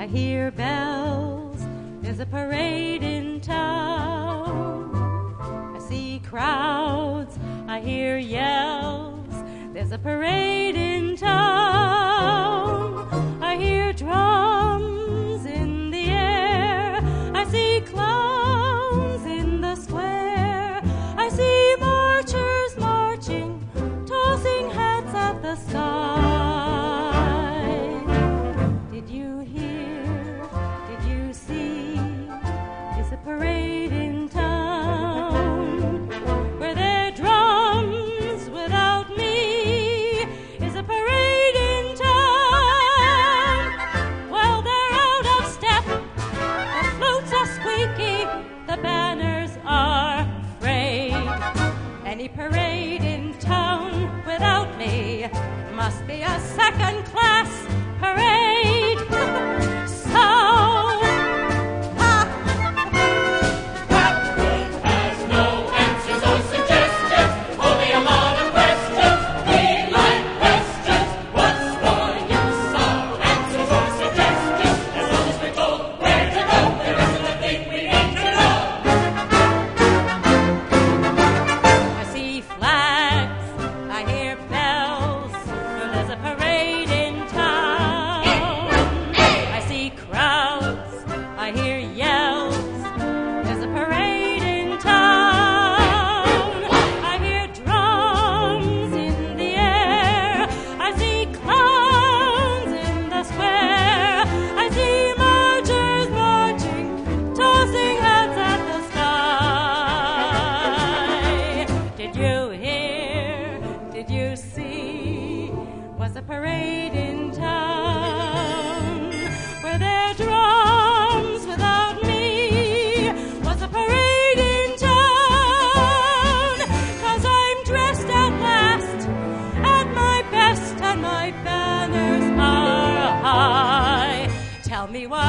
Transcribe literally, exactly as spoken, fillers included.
hear bells, there's a parade in town. I see crowds, I hear yells, there's a parade in town. I hear drums in the air, I see clowns in the square. I see marchers marching, tossing hats at the sky. Did you hear, did you see, is a parade in town. Were there drums without me, is a parade in town. Well, they're out of step, the flutes are squeaky, the banners are frayed. Any parade in town without me must be a second-class parade. So, ha! That road has no answers or suggestions, only a lot of questions. We like questions. What's the use of answers or suggestions? As long as we're told where to go, there isn't a thing we need to know. I see flags, I hear bells, there's a parade in town. I see crowds, I hear yells, there's a parade in town. I hear drums in the air, I see clowns in the square. I see marchers marching, tossing hats at the sky. Did you hear, did you see, was a parade in town. Were there drums without me, was a parade in town. 'Cause I'm dressed at last, at my best, and my banners are high. Tell me what